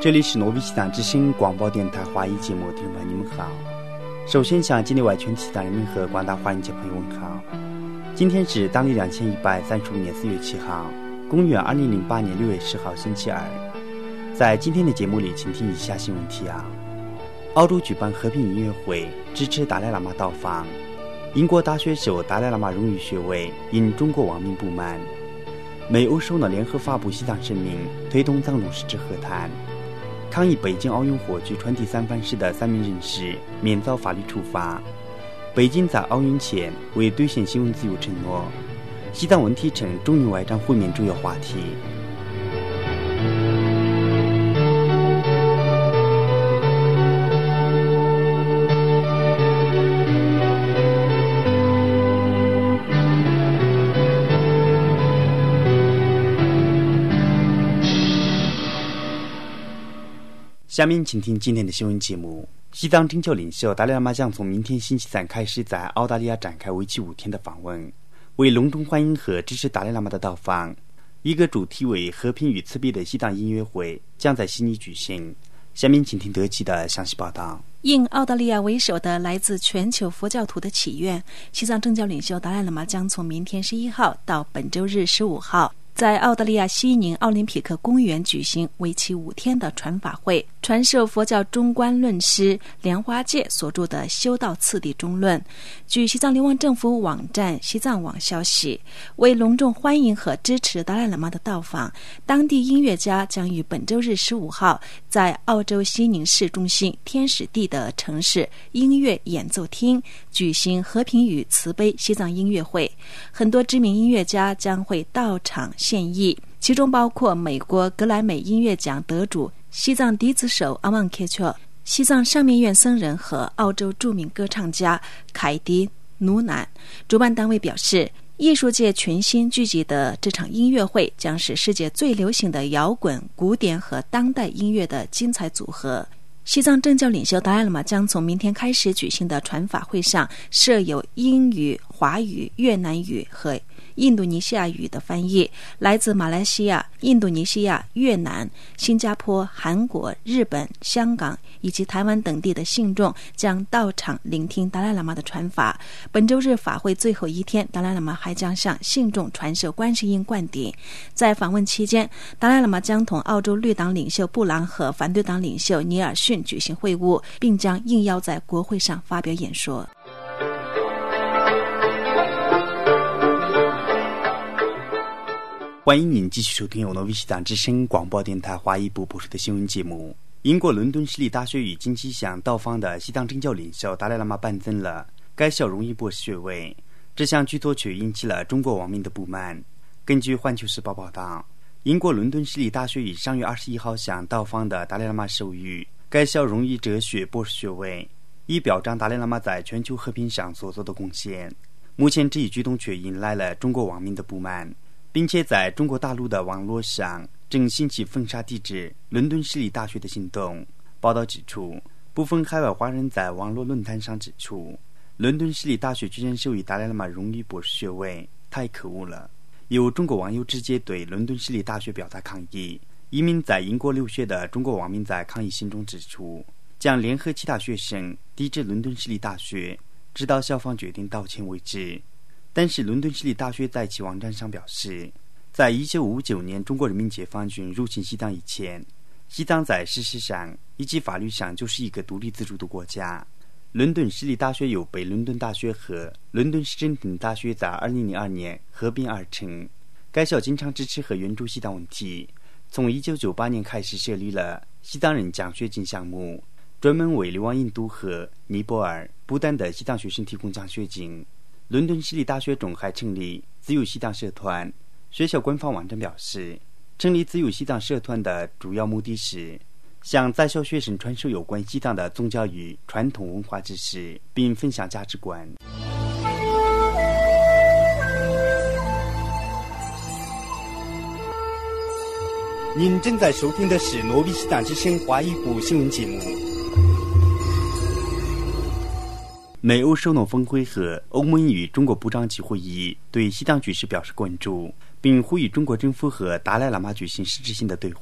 这里是挪威西藏之声广播电台华语节目，听众朋友你们好。首先向境内外全体西藏人民和广大华人界朋友问好。今天是当地2135年4月7号，公元2008年6月10号星期二。在今天的节目里，请听以下新闻提要：澳洲举办和平音乐会，支持达赖喇嘛到访；英国大学授达赖喇嘛荣誉学位，因中国网民不满；美欧首脑联合发布西藏声明，推动藏中实质和谈；抗议北京奥运火炬传递三藩市的3名人士免遭法律处罚；北京在奥运前为兑现新闻自由承诺；西藏问题成中印外长会面主要话题。下面请听今天的新闻节目。西藏政教领袖达赖喇嘛将从明天星期三开始在澳大利亚展开为期5天的访问。为隆重欢迎和支持达赖喇嘛的到访，一个主题为和平与慈悲的西藏音乐会将在悉尼举行。下面请听德奇的详细报道。 应澳大利亚为首的来自全球佛教徒的祈愿，西藏政教领袖达赖喇嘛将从明天11号到本周日15号在澳大利亚西宁奥林匹克公园举行为期5天的传法会，传授佛教中观论师莲花戒所著的《修道次第中论》。据西藏流亡政府网站西藏网消息，为隆重欢迎和支持达赖喇嘛的到访，当地音乐家将于本周日15号在澳洲西宁市中心天使地的城市音乐演奏厅举行和平与慈悲西藏音乐会，很多知名音乐家将会到场献艺，其中包括美国格莱美音乐奖得主西藏笛子手阿旺克乔、西藏上面院僧人和澳洲著名歌唱家凯迪努南。主办单位表示，艺术界全新聚集的这场音乐会将是世界最流行的摇滚、古典和当代音乐的精彩组合。西藏政教领袖达赖喇嘛将从明天开始举行的传法会上设有英语、华语、越南语和印度尼西亚语的翻译，来自马来西亚、印度尼西亚、越南、新加坡、韩国、日本、香港以及台湾等地的信众将到场聆听达赖喇嘛的传法。本周日法会最后一天，达赖喇嘛还将向信众传授观世音灌顶。在访问期间，达赖喇嘛将同澳洲绿党领袖布朗和反对党领袖尼尔逊举行会晤，并将应邀在国会上发表演说。 欢迎您继续收听由挪威西藏之声广播电台华语部播出的新闻节目。英国伦敦市立大学与近期向到访的西藏政教领袖达赖喇嘛颁赠了该校荣誉博士学位，这项举措却引起了中国网民的不满。根据环球时报报道，英国伦敦市立大学于上月21号向到访的达赖喇嘛授予该校荣誉哲学博士学位，以表彰达赖喇嘛在全球和平上所做的贡献。目前这一举动却引来了中国网民的不满，并且在中国大陆的网络上正兴起封杀抵制伦敦市立大学的行动。报道指出，部分海外华人在网络论坛上指出，伦敦市立大学居然授予达赖喇嘛荣誉博士学位，太可恶了。有中国网友直接对伦敦市立大学表达抗议。一名在英国留学的中国网民在抗议信中指出，将联合其他学生抵制伦敦市立大学，直到校方决定道歉为止。但是伦敦市立大学在其网站上表示，在1959年中国人民解放军入侵西藏以前，西藏在事实上以及法律上就是一个独立自主的国家。伦敦市立大学由北伦敦大学和伦敦市政厅大学在2002年合并而成。该校经常支持和援助西藏问题，从1998年开始设立了西藏人奖学金项目，专门为流亡印度和尼泊尔、不丹的西藏学生提供奖学金。伦敦市立大学中还成立自由西藏社团。学校官方网站表示，成立自由西藏社团的主要目的是向在校学生传授有关西藏的宗教与传统文化知识，并分享价值观。您正在收听的是挪威西藏之声华语部新闻节目。美欧首脑峰会和欧盟与中国部长级会议对西藏局势表示关注，并呼吁中国政府和达赖喇嘛举行实质性的对话，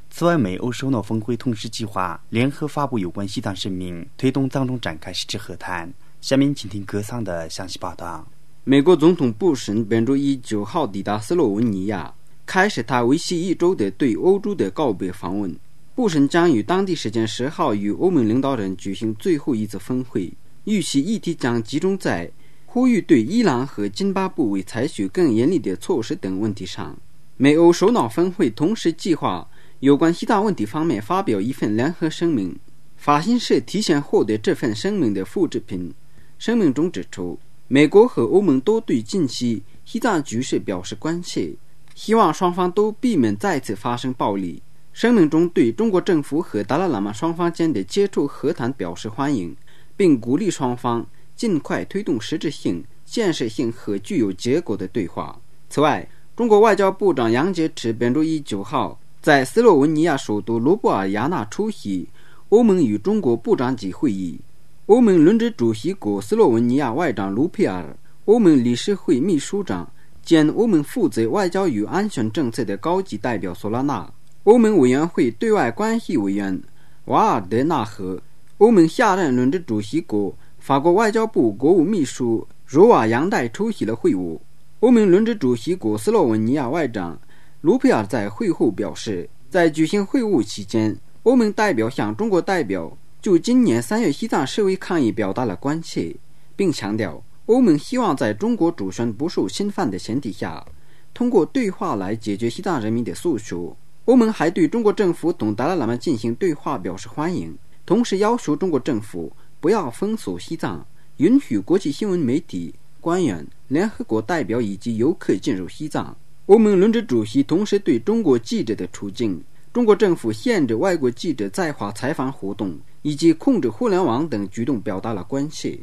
此外，美欧首脑峰会同时计划联合发布有关西藏声明，推动藏中展开实质和谈。下面请听格桑的详细报道。 美国总统布什本周一9号抵达斯洛文尼亚，开始他为期1周的对欧洲的告别访问。布什将于当地时间10号与欧盟领导人举行最后一次峰会，预期议题将集中在呼吁对伊朗和津巴布韦采取更严厉的措施等问题上。美欧首脑峰会同时计划有关西藏问题方面发表一份联合声明。法新社提前获得这份声明的复制品。声明中指出，美国和欧盟都对近期西藏局势表示关切，希望双方都避免再次发生暴力。声明中对中国政府和达赖喇嘛双方间的接触和谈表示欢迎，并鼓励双方尽快推动实质性、建设性和具有结果的对话。此外，中国外交部长杨洁篪本周一9号在斯洛文尼亚首都卢布尔雅纳出席欧盟与中国部长级会议。欧盟轮值主席国斯洛文尼亚外长卢皮尔、欧盟理事会秘书长兼欧盟负责外交与安全政策的高级代表索拉纳、欧盟委员会对外关系委员瓦尔德纳和欧盟下任轮值主席国法国外交部国务秘书茹瓦扬代出席了会晤。欧盟轮值主席国斯洛文尼亚外长卢皮尔在会后表示，在举行会晤期间，欧盟代表向中国代表就今年3月西藏示威抗议表达了关切，并强调欧盟希望在中国主权不受侵犯的前提下，通过对话来解决西藏人民的诉求。欧盟还对中国政府同达赖喇嘛进行对话表示欢迎，同时要求中国政府不要封锁西藏，允许国际新闻媒体、官员、联合国代表以及游客进入西藏。欧盟轮值主席同时对中国记者的处境、中国政府限制外国记者在华采访活动以及控制互联网等举动表达了关切。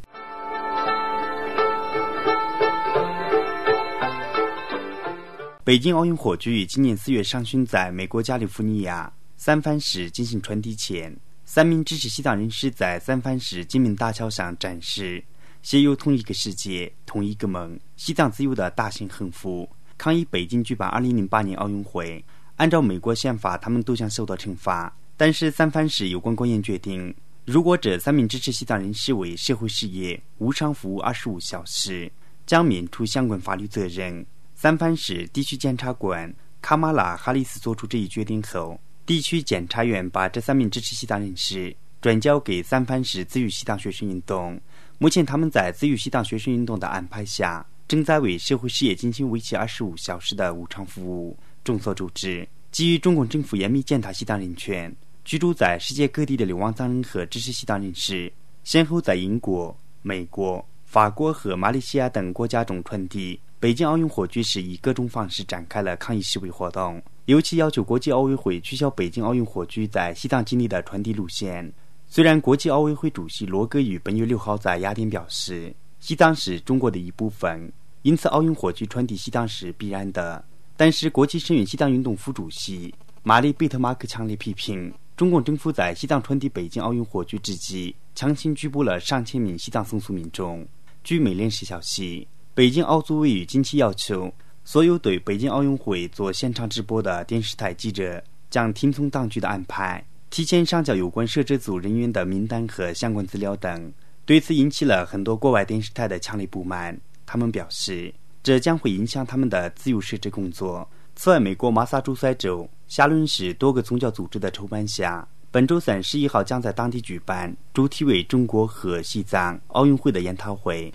北京奥运火炬于今年4月上旬在美国加利福尼亚三藩市进行传递前，3名支持西藏人士在三藩市金门大桥上展示写有同一个世界、同一个梦、西藏自由的大型横幅，抗议北京举办2008年奥运会。按照美国宪法，他们都将受到惩罚。但是三藩市有关官员决定，如果这3名支持西藏人士为社会事业无偿服务25小时，将免除相关法律责任。三藩市地区检察官卡马拉·哈里斯做出这一决定后，地区检察院把这3名支持西藏人士转交给三藩市自由西藏学生运动。目前他们在自由西藏学生运动的安排下，正在为社会事业进行为期25小时的无偿服务。众所周知，基于中共政府严密践踏西藏人权，居住在世界各地的流亡藏人和支持西藏人士，先后在英国、美国、法国和马来西亚等国家中传递。北京奥运火炬是以各种方式展开了抗议示威活动，尤其要求国际奥委会取消北京奥运火炬在西藏境内的传递路线。虽然国际奥委会主席罗戈于本月6号在雅典表示，西藏是中国的一部分，因此奥运火炬传递西藏是必然的，但是国际声援西藏运动副主席马里贝特马克强烈批评中共政府在西藏传递北京奥运火炬之际，强行拘捕了上千名西藏松苏民众。据美联社消息，北京奥组委于近期要求所有对北京奥运会做现场直播的电视台记者将听从当局的安排，提前上交有关摄制组人员的名单和相关资料等。对此引起了很多国外电视台的强烈不满，他们表示这将会影响他们的自由摄制工作。此外，美国马萨诸塞州夏伦市多个宗教组织的筹办下，本周3、11号将在当地举办主题为中国和西藏奥运会的研讨会。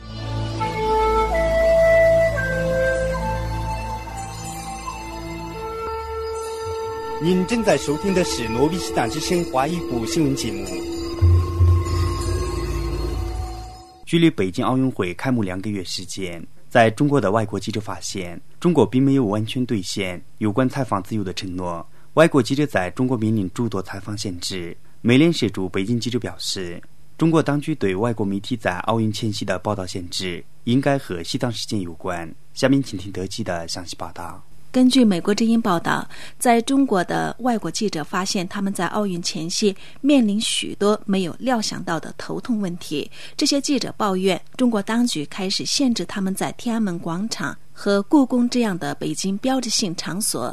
您正在收听的是诺比西藏之声华语部新闻节目。 距离北京奥运会开幕2个月时间，在中国的外国记者发现，中国并没有完全兑现有关采访自由的承诺。外国记者在中国面临诸多采访限制。美联社驻北京记者表示，中国当局对外国媒体在奥运前夕的报道限制，应该和西藏事件有关。下面请听德基的详细报道。 根据美国之音报道，在中国的外国记者发现他们在奥运前夕面临许多没有料想到的头痛问题。这些记者抱怨中国当局开始限制他们在天安门广场和故宫这样的北京标志性场所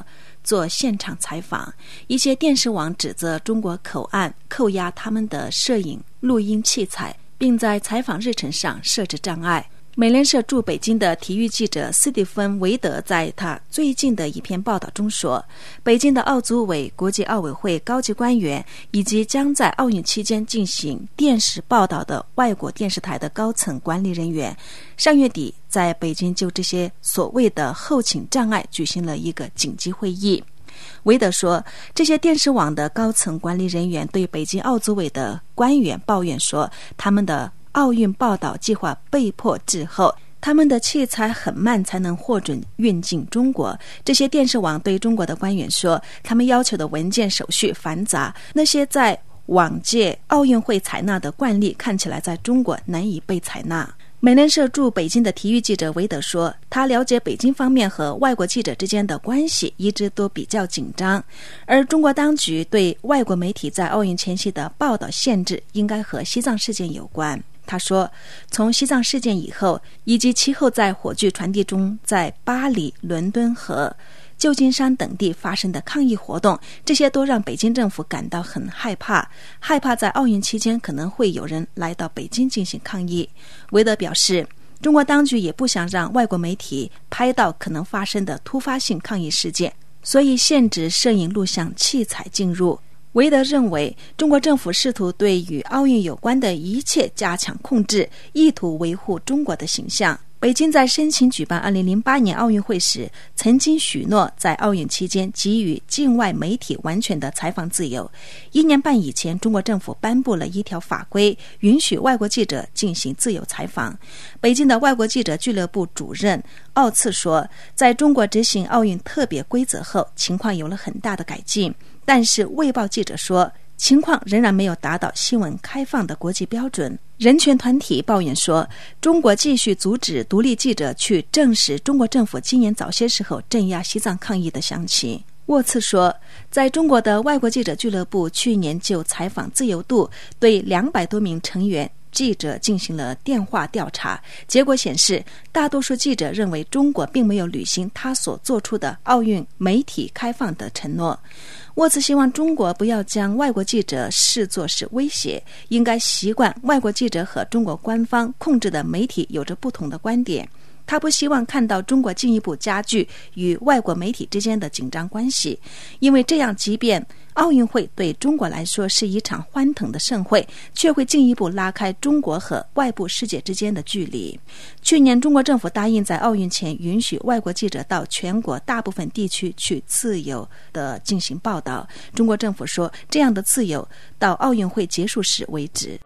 做现场采访。一些电视网指责中国口岸扣押他们的摄影、录音器材，并在采访日程上设置障碍。美联社驻北京的体育记者斯蒂芬·韦德在他最近的一篇报道中说，北京的奥组委、国际奥委会高级官员以及将在奥运期间进行电视报道的外国电视台的高层管理人员，上月底在北京就这些所谓的后勤障碍举行了一个紧急会议。韦德说，这些电视网的高层管理人员对北京奥组委的官员抱怨说，他们的奥运报道计划被迫滞后，他们的器材很慢才能获准运进中国。这些电视网对中国的官员说，他们要求的文件手续繁杂，那些在往届奥运会采纳的惯例看起来在中国难以被采纳。美联社驻北京的体育记者韦德说，他了解北京方面和外国记者之间的关系一直都比较紧张，而中国当局对外国媒体在奥运前夕的报道限制应该和西藏事件有关。他说，从西藏事件以后，以及其后在火炬传递中在巴黎、伦敦和旧金山等地发生的抗议活动，这些都让北京政府感到很害怕在奥运期间可能会有人来到北京进行抗议。韦德表示，中国当局也不想让外国媒体拍到可能发生的突发性抗议事件，所以限制摄影录像器材进入。韦德认为，中国政府试图对与奥运有关的一切加强控制，意图维护中国的形象。北京在申请举办2008年奥运会时，曾经许诺在奥运期间给予境外媒体完全的采访自由。1年半以前，中国政府颁布了一条法规，允许外国记者进行自由采访。北京的外国记者俱乐部主任奥茨说，在中国执行奥运特别规则后，情况有了很大的改进。但是卫报记者说，情况仍然没有达到新闻开放的国际标准。人权团体抱怨说，中国继续阻止独立记者去证实中国政府今年早些时候镇压西藏抗议的详情。沃茨说，在中国的外国记者俱乐部去年就采访自由度对200多名成员记者进行了电话调查，结果显示，大多数记者认为中国并没有履行他所做出的奥运媒体开放的承诺。沃茨希望中国不要将外国记者视作是威胁，应该习惯外国记者和中国官方控制的媒体有着不同的观点。他不希望看到中国进一步加剧与外国媒体之间的紧张关系，因为这样即便奥运会对中国来说是一场欢腾的盛会，却会进一步拉开中国和外部世界之间的距离。去年中国政府答应在奥运前允许外国记者到全国大部分地区去自由地进行报道，中国政府说，这样的自由到奥运会结束时为止。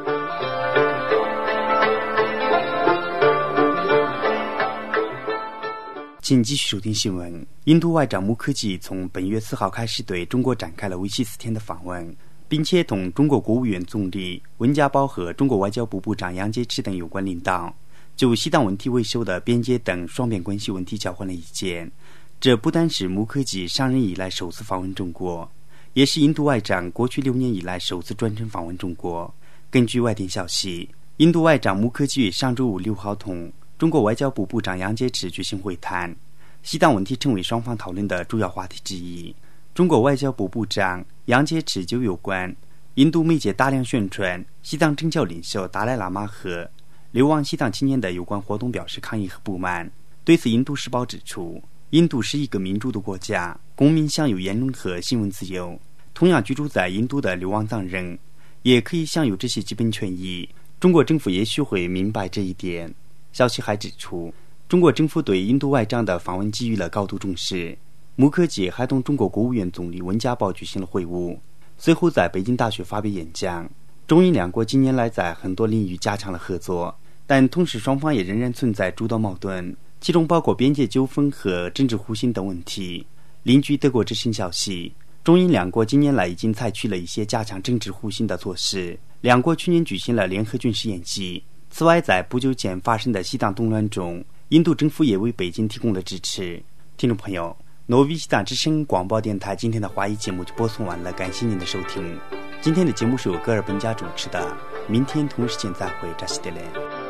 请继续收听新闻。印度外长穆科吉从本月4号开始对中国展开了为期4天的访问，并且同中国国务院总理温家宝和中国外交部部长杨洁篪等有关领导就西藏问题为首的边界等双边关系问题交换了意见。这不单是穆科吉上任以来首次访问中国，也是印度外长过去6年以来首次专程访问中国。根据外电消息，印度外长穆科吉上周五6号同中国外交部部长杨洁篪举行会谈，西藏问题成为双方讨论的主要话题之一。中国外交部部长杨洁篪就有关印度媒介大量宣传西藏政教领袖达赖喇嘛和流亡西藏青年的有关活动表示抗议和不满。对此，印度时报指出，印度是一个民主的国家，公民享有言论和新闻自由，同样居住在印度的流亡藏人也可以享有这些基本权益。中国政府也许会明白这一点。消息还指出，中国政府对印度外长的访问给予了高度重视。穆科吉还同中国国务院总理温家宝举行了会晤，随后在北京大学发表演讲。中印两国近年来在很多领域加强了合作，但同时双方也仍然存在诸多矛盾，其中包括边界纠纷和政治互信等问题。邻居德国之声消息，中印两国近年来已经采取了一些加强政治互信的措施，两国去年举行了联合军事演习。此外，在不久前发生的西藏动乱中，印度政府也为北京提供了支持。听众朋友，诺维西藏之声广播电台今天的华语节目就播送完了，感谢您的收听。今天的节目是由戈尔本家主持的，明天同时间再会，扎西德勒。